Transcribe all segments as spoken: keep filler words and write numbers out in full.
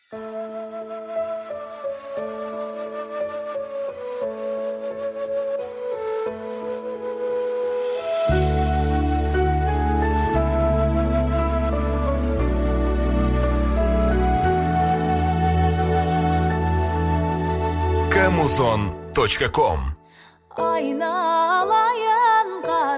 камузон точка ком. Айналайын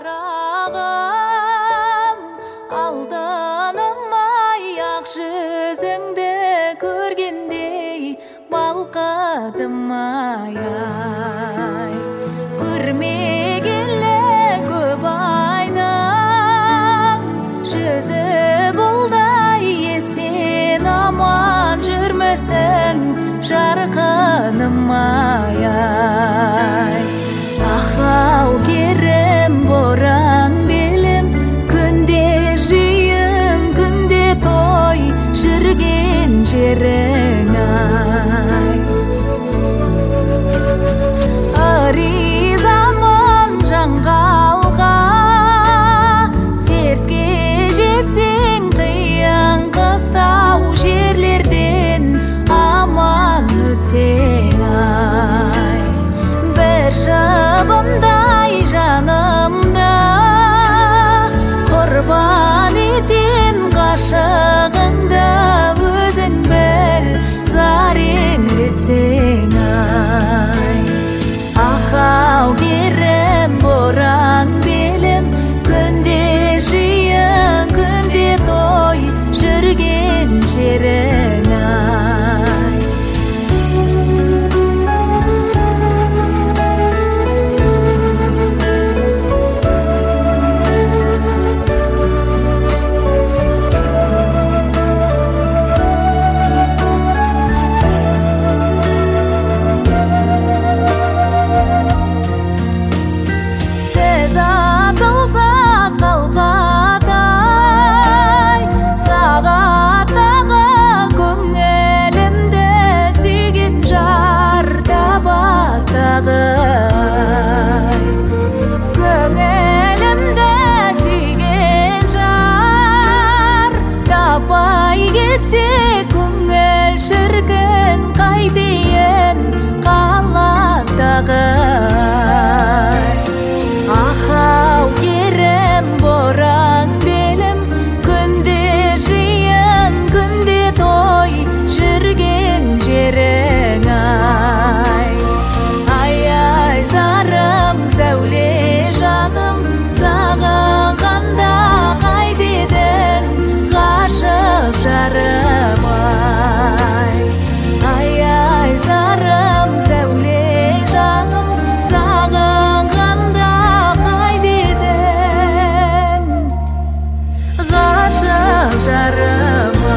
қарағым, алданымай ақ жүзіңді көргендей балқадым-ай, ай. Көрмегелі көп айдың жүзі бұлдай есен аман жүрмісің жарқыным-ай, ай. Ахау керім боран белім, күнде жиын, күнде той, жүрген жерің, ай. Аризамын жаңғалға, сертке жетсең қиын қыстау жерлерден аман өтсең, ай. Бір шыбындай жанымда құрбан етем ғашығыңды, өзің біл зар еңіретсең, ай. Ахау керім боран белім, күнде жиын, күнде той, жүрген жерің, ай. Көңілімді сүйген жар таппай кетсе, көңіл шіркін қайтейін қаладағы. Ахау керім боран белім, күнде жиын, күнде той, жүрген жерің, ай. Ай-ай зарым, сәуле жаным, сағынғанда қайтедің ғашық жарым, ай. Ай-ай зарым, сәуле жаным, сағынғанда қайтедің ғашық жарым, ай.